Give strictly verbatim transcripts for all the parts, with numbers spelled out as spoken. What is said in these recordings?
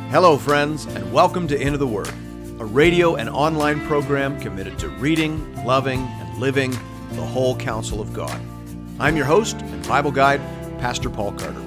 Hello, friends, and welcome to Into the Word, a radio and online program committed to reading, loving, and living the whole counsel of God. I'm your host and Bible guide, Pastor Paul Carter.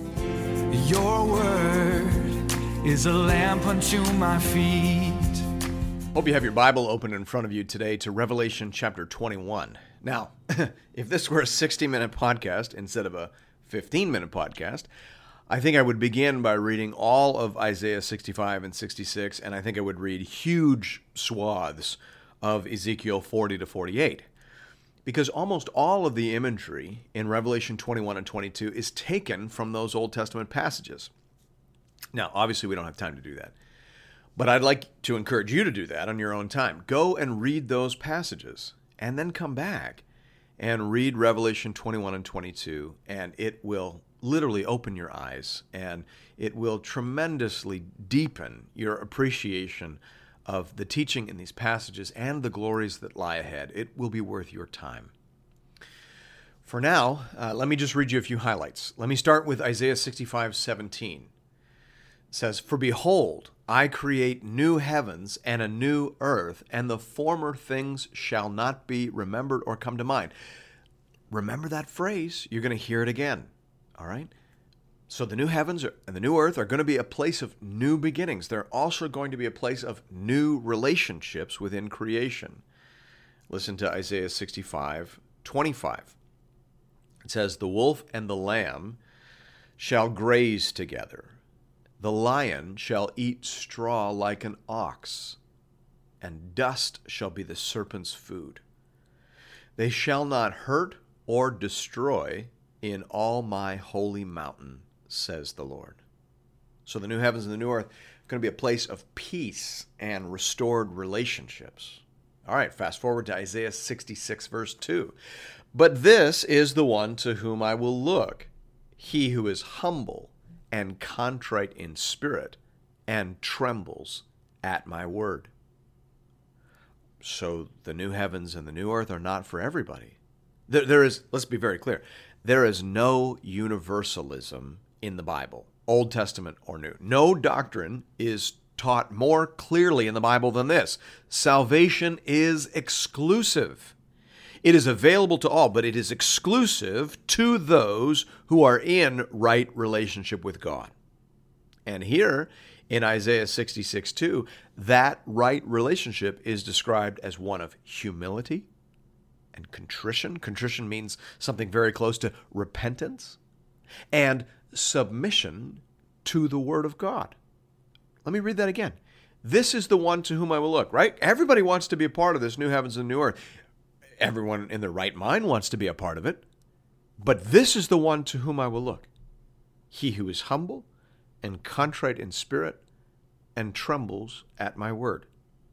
Your word is a lamp unto my feet. Hope you have your Bible open in front of you today to Revelation chapter twenty-one. Now, if this were a sixty-minute podcast instead of a fifteen-minute podcast, I think I would begin by reading all of Isaiah sixty-five and sixty-six, and I think I would read huge swaths of Ezekiel forty to forty-eight. Because almost all of the imagery in Revelation twenty-one and twenty-two is taken from those Old Testament passages. Now, obviously, we don't have time to do that. But I'd like to encourage you to do that on your own time. Go and read those passages, and then come back and read Revelation twenty-one and twenty-two, and it will literally open your eyes, and it will tremendously deepen your appreciation of the teaching in these passages and the glories that lie ahead. It will be worth your time. For now, uh, let me just read you a few highlights. Let me start with Isaiah sixty-five seventeen. It says, "For behold, I create new heavens and a new earth, and the former things shall not be remembered or come to mind." Remember that phrase. You're going to hear it again. All right? So the new heavens and the new earth are going to be a place of new beginnings. They're also going to be a place of new relationships within creation. Listen to Isaiah sixty-five twenty-five. It says, "The wolf and the lamb shall graze together. The lion shall eat straw like an ox, and dust shall be the serpent's food. They shall not hurt or destroy in all my holy mountain, says the Lord." So the new heavens and the new earth are going to be a place of peace and restored relationships. All right, fast forward to Isaiah sixty-six, verse two. "But this is the one to whom I will look, he who is humble and contrite in spirit, and trembles at my word." So the new heavens and the new earth are not for everybody. There, there is, let's be very clear, there is no universalism in the Bible, Old Testament or New. No doctrine is taught more clearly in the Bible than this. Salvation is exclusive. It is available to all, but it is exclusive to those who are in right relationship with God. And here in Isaiah sixty-six two, that right relationship is described as one of humility and contrition. Contrition means something very close to repentance and submission to the Word of God. Let me read that again. This is the one to whom I will look, right? Everybody wants to be a part of this new heavens and new earth. Everyone in their right mind wants to be a part of it. But this is the one to whom I will look. He who is humble and contrite in spirit and trembles at my word.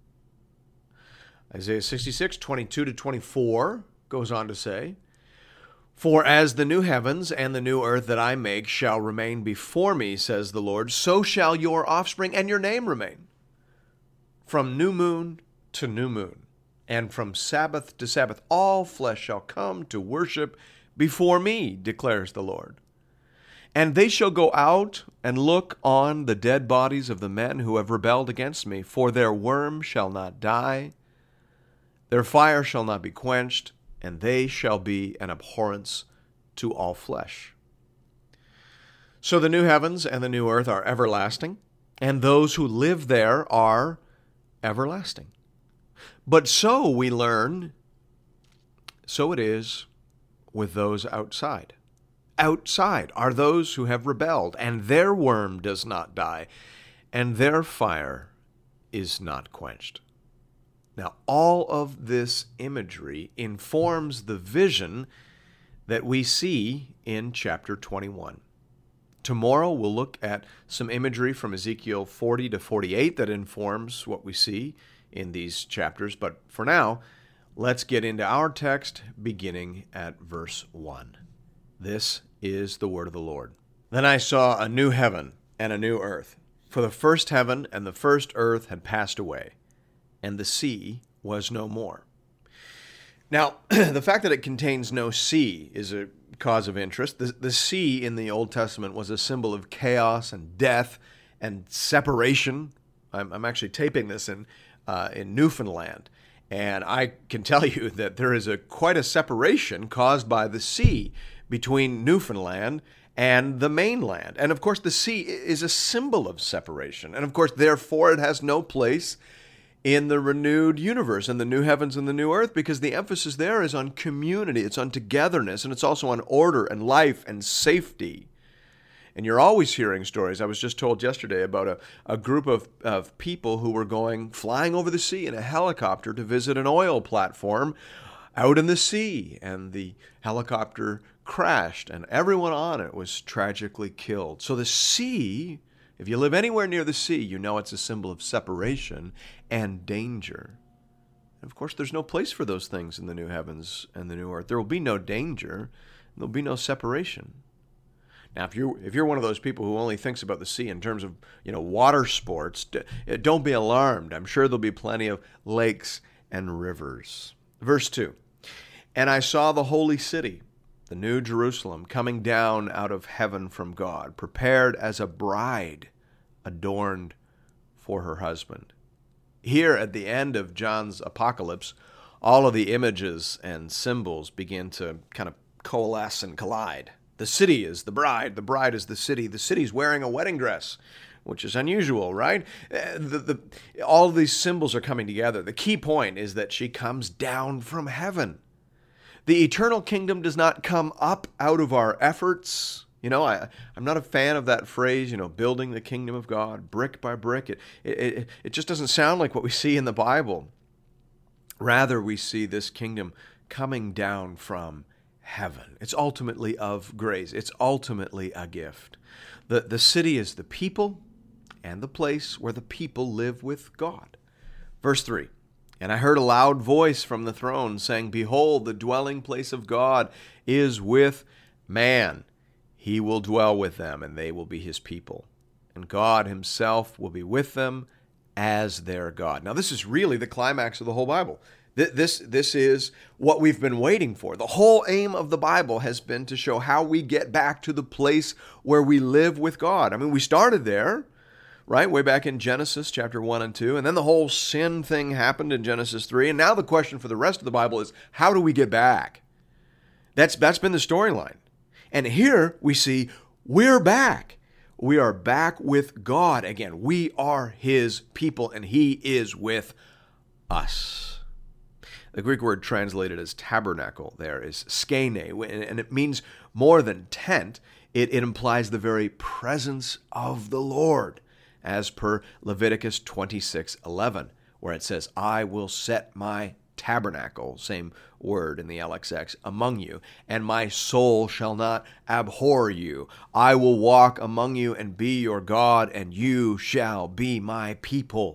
Isaiah sixty-six, twenty-two to twenty-four goes on to say, "For as the new heavens and the new earth that I make shall remain before me, says the Lord, so shall your offspring and your name remain. From new moon to new moon, and from Sabbath to Sabbath, all flesh shall come to worship before me, declares the Lord. And they shall go out and look on the dead bodies of the men who have rebelled against me, for their worm shall not die, their fire shall not be quenched, and they shall be an abhorrence to all flesh." So the new heavens and the new earth are everlasting, and those who live there are everlasting. But so we learn, so it is with those outside. Outside are those who have rebelled, and their worm does not die, and their fire is not quenched. Now, all of this imagery informs the vision that we see in chapter twenty-one. Tomorrow, we'll look at some imagery from Ezekiel forty to forty-eight that informs what we see in these chapters. But for now, let's get into our text beginning at verse one. This is the word of the Lord. "Then I saw a new heaven and a new earth, for the first heaven and the first earth had passed away, and the sea was no more." Now, the fact that it contains no sea is a cause of interest. The, the sea in the Old Testament was a symbol of chaos and death and separation. I'm, I'm actually taping this in uh, in Newfoundland, and I can tell you that there is a quite a separation caused by the sea between Newfoundland and the mainland. And of course, the sea is a symbol of separation. And of course, therefore, it has no place in the renewed universe, in the new heavens and the new earth, because the emphasis there is on community, it's on togetherness, and it's also on order and life and safety. And you're always hearing stories. I was just told yesterday about a, a group of, of people who were going, flying over the sea in a helicopter to visit an oil platform out in the sea. And the helicopter crashed, and everyone on it was tragically killed. So the sea, if you live anywhere near the sea, you know it's a symbol of separation and danger. And of course, there's no place for those things in the new heavens and the new earth. There will be no danger. There'll be no separation. Now, if you if you're one of those people who only thinks about the sea in terms of, you know, water sports, don't be alarmed. I'm sure there'll be plenty of lakes and rivers. Verse two, and I saw the holy city, the new Jerusalem, coming down out of heaven from God, prepared as a bride adorned for her husband. Here at the end of John's apocalypse, all of the images and symbols begin to kind of coalesce and collide. The city is the bride, the bride is the city, the city's wearing a wedding dress, which is unusual, right? The, the, all of these symbols are coming together. The key point is that she comes down from heaven. The eternal kingdom does not come up out of our efforts. You know, I, I'm not a fan of that phrase, you know, building the kingdom of God brick by brick. It, it, it just doesn't sound like what we see in the Bible. Rather, we see this kingdom coming down from heaven. It's ultimately of grace. It's ultimately a gift. The, the city is the people and the place where the people live with God. Verse three, and I heard a loud voice from the throne saying, behold, the dwelling place of God is with man. He will dwell with them, and they will be his people. And God himself will be with them as their God. Now, this is really the climax of the whole Bible. This, this is what we've been waiting for. The whole aim of the Bible has been to show how we get back to the place where we live with God. I mean, we started there, right, way back in Genesis chapter one and two, and then the whole sin thing happened in Genesis three, and now the question for the rest of the Bible is, how do we get back? That's, that's been the storyline. And here we see we're back. We are back with God again. We are his people, and he is with us. The Greek word translated as tabernacle there is skene, and it means more than tent. It, it implies the very presence of the Lord, as per Leviticus twenty-six eleven, where it says, I will set my tabernacle, same word in the L X X, among you, and my soul shall not abhor you. I will walk among you and be your God, and you shall be my people.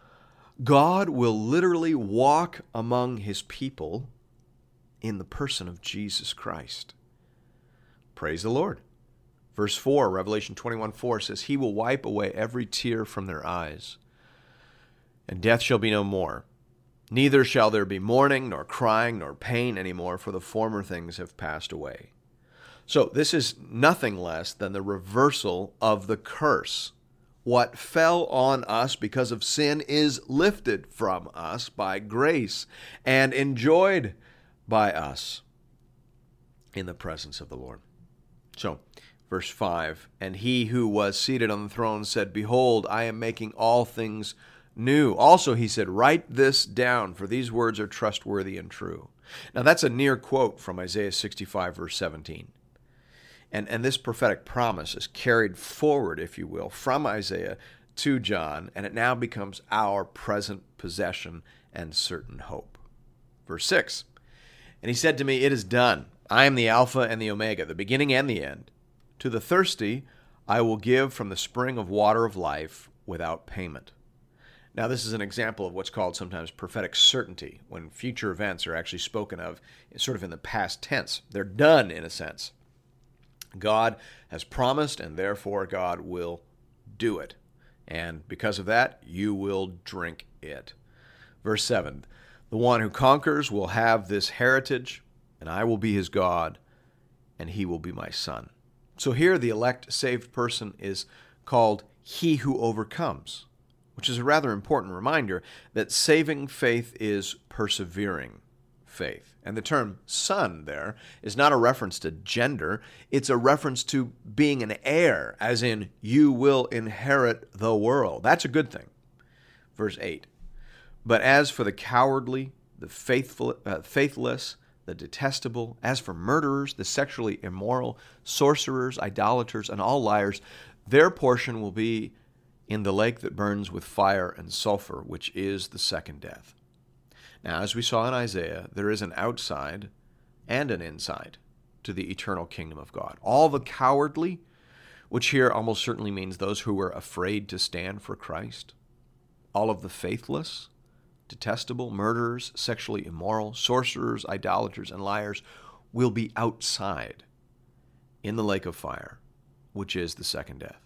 God will literally walk among his people in the person of Jesus Christ. Praise the Lord. Verse four, Revelation twenty-one four says, he will wipe away every tear from their eyes, and death shall be no more. Neither shall there be mourning, nor crying, nor pain anymore, for the former things have passed away. So this is nothing less than the reversal of the curse. What fell on us because of sin is lifted from us by grace and enjoyed by us in the presence of the Lord. So, verse five, and he who was seated on the throne said, behold, I am making all things new. Also, he said, write this down, for these words are trustworthy and true. Now, that's a near quote from Isaiah sixty-five, verse seventeen. And, and this prophetic promise is carried forward, if you will, from Isaiah to John, and it now becomes our present possession and certain hope. Verse six, and he said to me, it is done. I am the Alpha and the Omega, the beginning and the end. To the thirsty I will give from the spring of water of life without payment. Now, this is an example of what's called sometimes prophetic certainty, when future events are actually spoken of sort of in the past tense. They're done, in a sense. God has promised, and therefore God will do it. And because of that, you will drink it. Verse seven, the one who conquers will have this heritage, and I will be his God, and he will be my son. So here the elect saved person is called he who overcomes, which is a rather important reminder that saving faith is persevering faith. And the term son there is not a reference to gender. It's a reference to being an heir, as in you will inherit the world. That's a good thing. Verse eight. But as for the cowardly, the faithful, uh, faithless, the detestable, as for murderers, the sexually immoral, sorcerers, idolaters, and all liars, their portion will be in the lake that burns with fire and sulfur, which is the second death. Now, as we saw in Isaiah, there is an outside and an inside to the eternal kingdom of God. All the cowardly, which here almost certainly means those who were afraid to stand for Christ. All of the faithless, detestable, murderers, sexually immoral, sorcerers, idolaters, and liars will be outside in the lake of fire, which is the second death.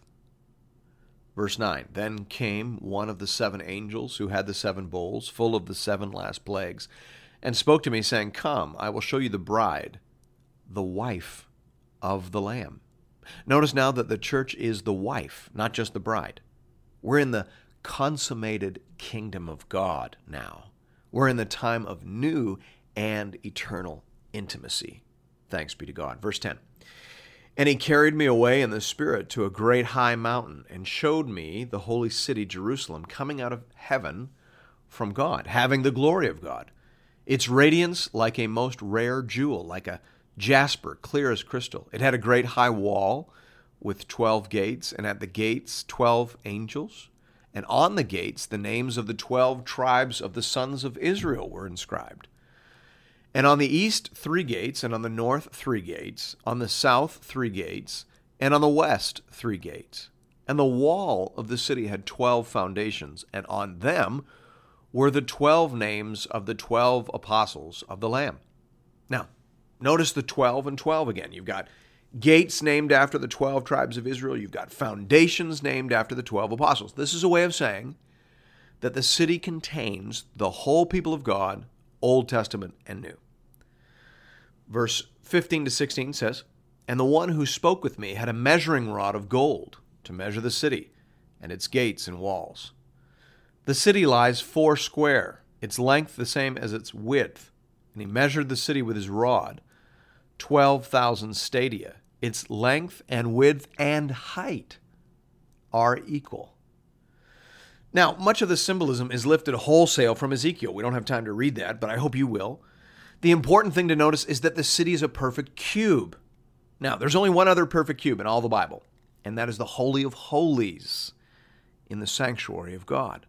Verse nine, then came one of the seven angels who had the seven bowls, full of the seven last plagues, and spoke to me, saying, come, I will show you the bride, the wife of the Lamb. Notice now that the church is the wife, not just the bride. We're in the consummated kingdom of God now. We're in the time of new and eternal intimacy. Thanks be to God. Verse ten. And he carried me away in the Spirit to a great high mountain and showed me the holy city Jerusalem coming out of heaven from God, having the glory of God. Its radiance like a most rare jewel, like a jasper, clear as crystal. It had a great high wall with twelve gates, and at the gates twelve angels. And on the gates the names of the twelve tribes of the sons of Israel were inscribed. And on the east, three gates, and on the north, three gates, on the south, three gates, and on the west, three gates. And the wall of the city had twelve foundations, and on them were the twelve names of the twelve apostles of the Lamb. Now, notice the twelve and twelve again. You've got gates named after the twelve tribes of Israel. You've got foundations named after the twelve apostles. This is a way of saying that the city contains the whole people of God, Old Testament and New. Verse fifteen to sixteen says, and the one who spoke with me had a measuring rod of gold to measure the city and its gates and walls. The city lies four square, its length the same as its width. And he measured the city with his rod, twelve thousand stadia. Its length and width and height are equal. Now, much of the symbolism is lifted wholesale from Ezekiel. We don't have time to read that, but I hope you will. The important thing to notice is that the city is a perfect cube. Now, there's only one other perfect cube in all the Bible, and that is the Holy of Holies in the sanctuary of God.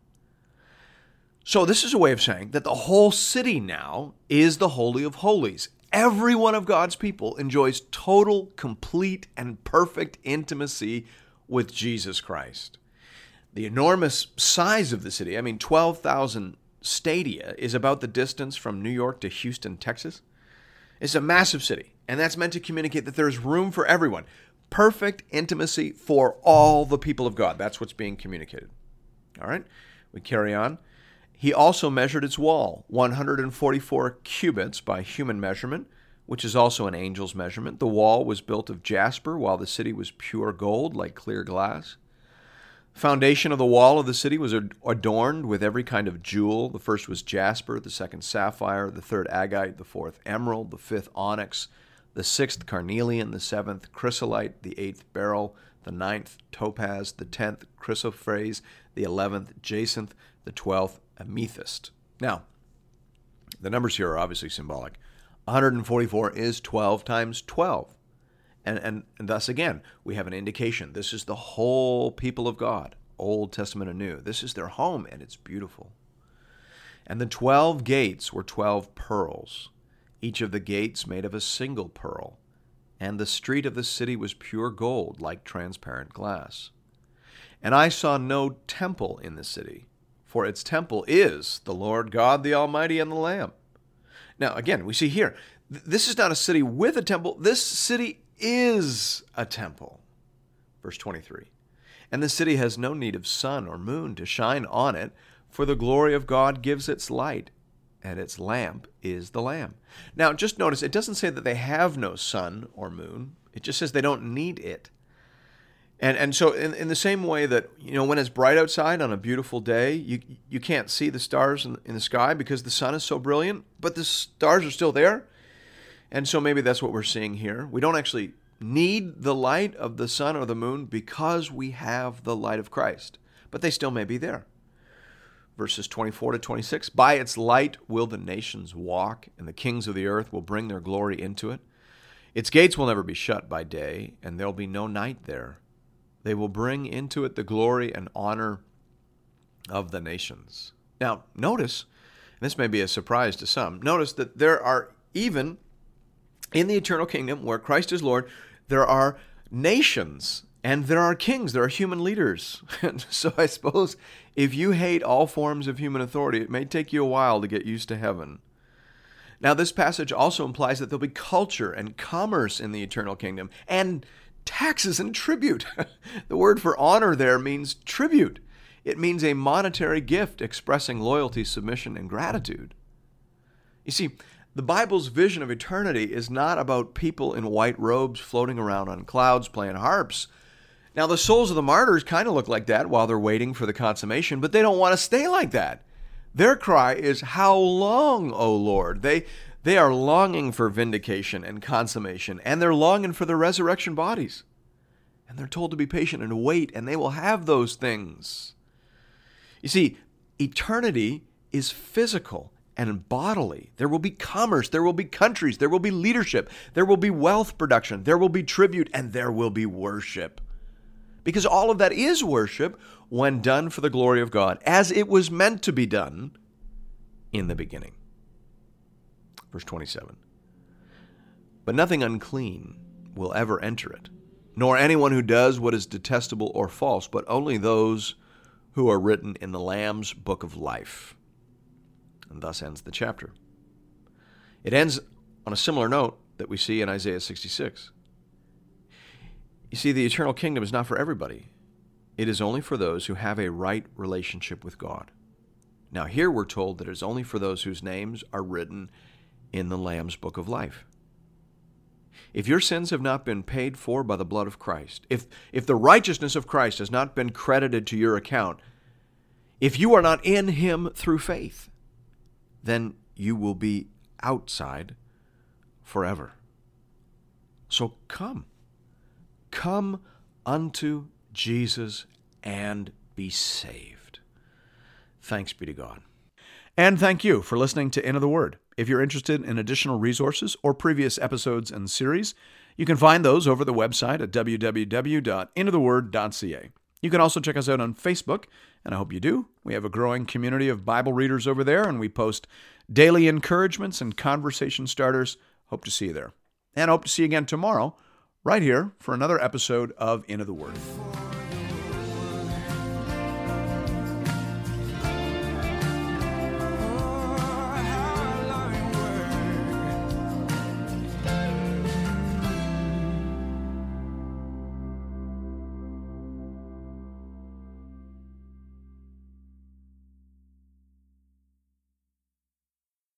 So this is a way of saying that the whole city now is the Holy of Holies. Every one of God's people enjoys total, complete, and perfect intimacy with Jesus Christ. The enormous size of the city, I mean, twelve thousand stadia, is about the distance from New York to Houston, Texas. It's a massive city, and that's meant to communicate that there's room for everyone. Perfect intimacy for all the people of God. That's what's being communicated. All right, we carry on. He also measured its wall, one hundred forty-four cubits by human measurement, which is also an angel's measurement. The wall was built of jasper, while the city was pure gold, like clear glass. Foundation of the wall of the city was adorned with every kind of jewel. The first was jasper, the second sapphire, the third agate, the fourth emerald, the fifth onyx, the sixth carnelian, the seventh chrysolite, the eighth beryl, the ninth topaz, the tenth chrysoprase, the eleventh jacinth, the twelfth amethyst. Now, the numbers here are obviously symbolic. one hundred forty-four is twelve times twelve. And, and, and thus, again, we have an indication. This is the whole people of God, Old Testament and New. This is their home, and it's beautiful. And the twelve gates were twelve pearls, each of the gates made of a single pearl. And the street of the city was pure gold, like transparent glass. And I saw no temple in the city, for its temple is the Lord God, the Almighty, and the Lamb. Now, again, we see here, th- this is not a city with a temple. This city is a temple. Verse twenty-three. And the city has no need of sun or moon to shine on it, for the glory of God gives its light, and its lamp is the Lamb. Now, just notice, it doesn't say that they have no sun or moon. It just says they don't need it. And and so in, in the same way that, you know, when it's bright outside on a beautiful day, you you can't see the stars in, in the sky because the sun is so brilliant, but the stars are still there. And so maybe that's what we're seeing here. We don't actually need the light of the sun or the moon because we have the light of Christ, but they still may be there. Verses twenty-four to twenty-six, by its light will the nations walk, and the kings of the earth will bring their glory into it. Its gates will never be shut by day, and there will be no night there. They will bring into it the glory and honor of the nations. Now, notice, and this may be a surprise to some, notice that there are even, in the eternal kingdom where Christ is Lord, there are nations and there are kings, there are human leaders. And so I suppose if you hate all forms of human authority, it may take you a while to get used to heaven. Now, this passage also implies that there'll be culture and commerce in the eternal kingdom, and taxes and tribute. The word for honor there means tribute. It means a monetary gift expressing loyalty, submission, and gratitude. You see, the Bible's vision of eternity is not about people in white robes floating around on clouds playing harps. Now, the souls of the martyrs kind of look like that while they're waiting for the consummation, but they don't want to stay like that. Their cry is, "How long, O Lord?" They they are longing for vindication and consummation, and they're longing for the resurrection bodies. And they're told to be patient and wait, and they will have those things. You see, eternity is physical and bodily. There will be commerce, there will be countries, there will be leadership, there will be wealth production, there will be tribute, and there will be worship. Because all of that is worship when done for the glory of God, as it was meant to be done in the beginning. Verse twenty-seven. But nothing unclean will ever enter it, nor anyone who does what is detestable or false, but only those who are written in the Lamb's book of life. And thus ends the chapter. It ends on a similar note that we see in Isaiah sixty-six. You see, the eternal kingdom is not for everybody. It is only for those who have a right relationship with God. Now here we're told that it is only for those whose names are written in the Lamb's book of life. If your sins have not been paid for by the blood of Christ, if, if the righteousness of Christ has not been credited to your account, if you are not in Him through faith, then you will be outside forever. So come. Come unto Jesus and be saved. Thanks be to God. And thank you for listening to Into the Word. If you're interested in additional resources or previous episodes and series, you can find those over the website at w w w dot into the word dot c a. You can also check us out on Facebook, and I hope you do. We have a growing community of Bible readers over there, and we post daily encouragements and conversation starters. Hope to see you there. And hope to see you again tomorrow, right here, for another episode of Into the Word.